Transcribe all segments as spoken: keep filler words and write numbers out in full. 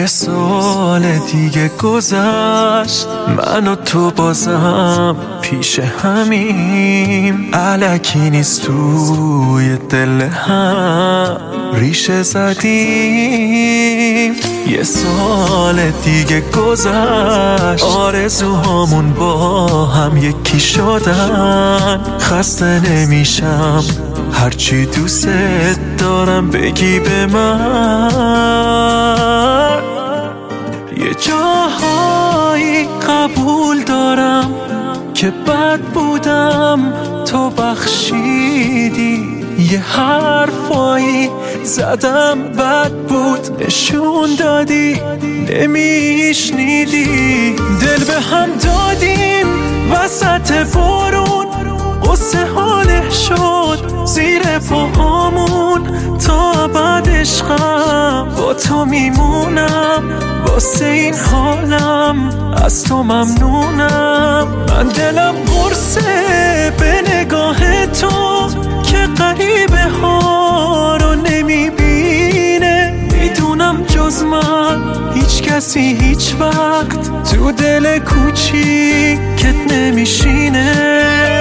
یه سال دیگه گذشت، من و تو بازم پیش همیم، الکی نیست توی دل هم ریشه زدیم. یه سال دیگه گذشت، آرزوهامون با هم یکی شدن. خسته نمیشم هرچی دوست دارم بگی به من. یه جاهایی قبول دارم که بد بودم، تو بخشیدی. یه حرفایی زدم بد بود، نشون دادی نمیشنیدی. دل به هم دادیم وسط بارون، قصه حاله شد زیر پاهامون. تا بعد عشقم با تو میمونم، واسه این حالم از تو ممنونم. من دلم قرصه به نگاه تو که غریبه ها رو نمیبینه. میدونم جز من هیچ کسی هیچ وقت تو دل کوچیکت نمیشینه.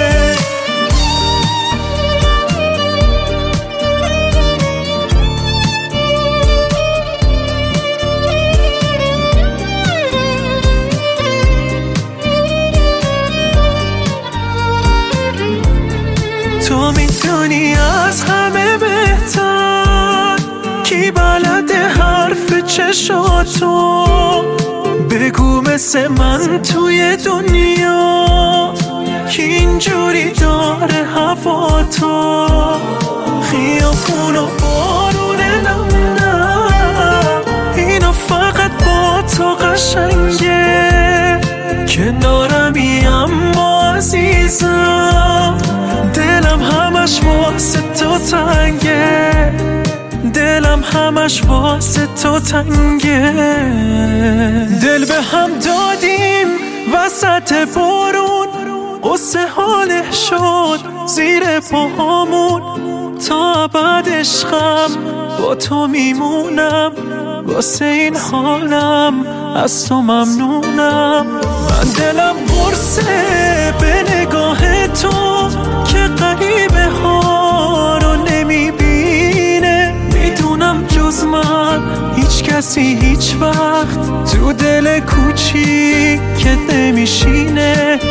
تو میدونی از همه بهتر کی بلده حرف چشاتو. بگو مثل من توی دنیا کی اینجوری داره هوا تو. خیابون و بارون نم نم اینا فقط با تو قشنگه. کنارمی اما عزیزم، دلم همش واسه تو تنگه. دلم همش واسه تو تنگه. دل به هم دادیم وسط بارون، قصه حاله شد زیر پاهامون. تا بعد عشقم با تو میمونم، واسه این حالم از تو ممنونم. من دلم قرصه به نگاه تو که غریبه ها رو نمیبینه. میدونم جز من هیچ کسی هیچ وقت تو دل کوچیکت نمیشینه.